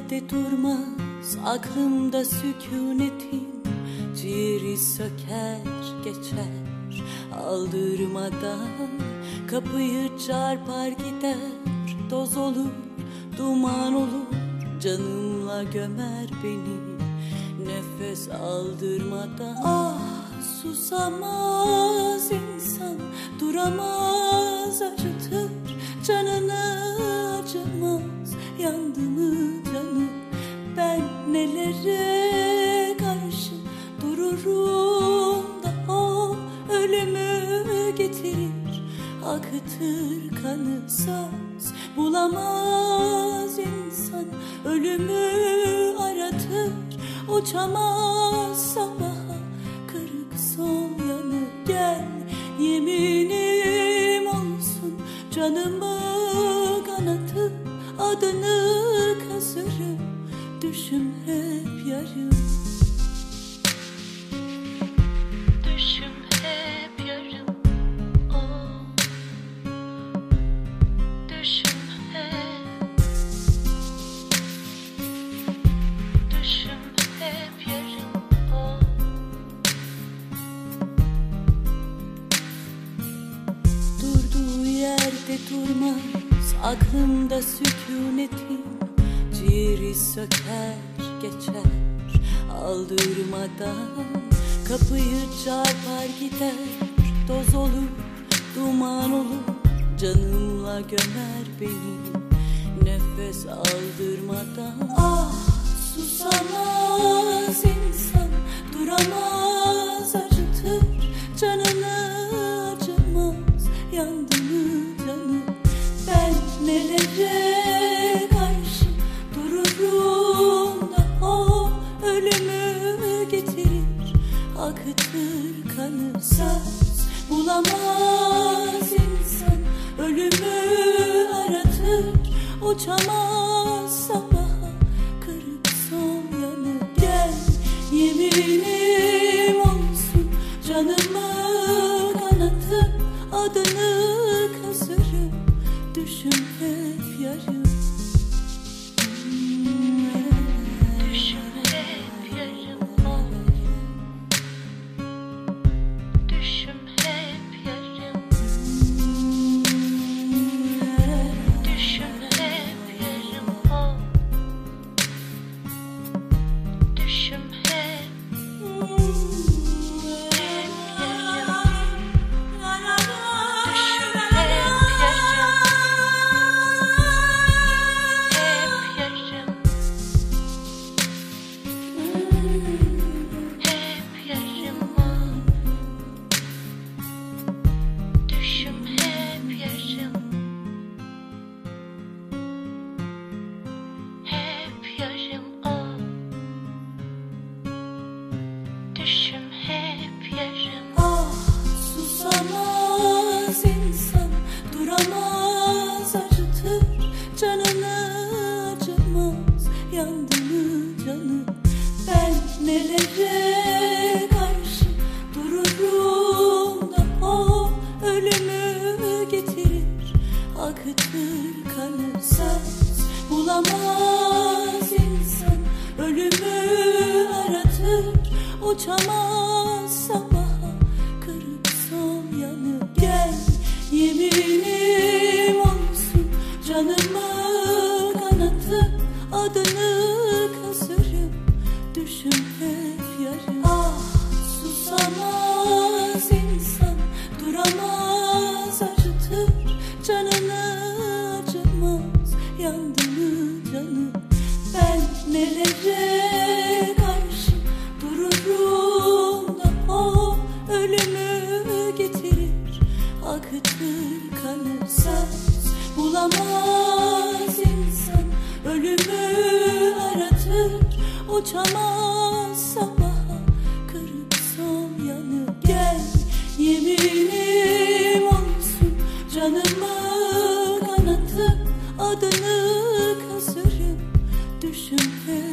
yerde durmaz, aklımda sükunetin. Ciğeri söker geçer aldırmadan, kapıyı çarpar gider. Toz olur, duman olur, canımla gömer beni nefes aldırmadan. Ah, susamaz insan, duramaz, acıtır canını, acımaz yandı mı canı. Ben nelere karşı dururum da o ölümü getirir, akıtır kanı. Söz bulamaz insan, ölümü aratır, uçamaz sabaha kırık sol yanı. Gel yeminim olsun, canımı kanatıp adını kazırım, düşüm hep yarım. Düşüm hep yarım, oh. Düşüm hep, düşüm hep yarım, oh. Durduğu yerde durmaz, aklımda sükunetin. Ciğeri söker geçer aldırmadan, kapıyı çarpar gider. Toz olur, duman olur, canımla gömer beni nefes aldırmadan. Ah, susamaz insan, duramaz, acıtır canını, acımaz yandı mı canı. Ben nelere karşı dururum da o ölümü getirir, akıtır kanı. Söz bulamaz insan, ölümü aratır, uçamaz sabaha kırık sol yanı. Gel yeminim olsun, canımı kanatıp adını kazırım, düşüm hep yarım. Düşüm hep yarım, oh. Düşüm hep yarım. Düşüm hep yarım, oh. Düşüm hep, hep yarım. Düşüm hep yarım. Hep yarım. Hep yarım, oh. Düşüm hep yarım. Hep yarım, oh. Düşüm hep yarım. Ah, susamaz insan, duramaz, acıtır canını, acımaz yandı mı canı. Ben nelere karşı dururum da o ölümü getirir, akıtır kanı. Söz bulamaz insan, ölümü aratır, uçamaz sabaha kırık sol yanı. Gel yeminim olsun, canımı kanatıp adını kazırım, düşüm hep yarım. Ah, susamaz insan, duramaz, acıtır canını, acımaz yandı mı canı. Ben nelere karşı dururum da o ölümü getirir, akıtır kanı. Söz bulamaz insan, ölümü aratır, uçamaz sabaha kırık sol yanı. Gel yeminim olsun, canımı kanatıp adını kazırım, düşüm hep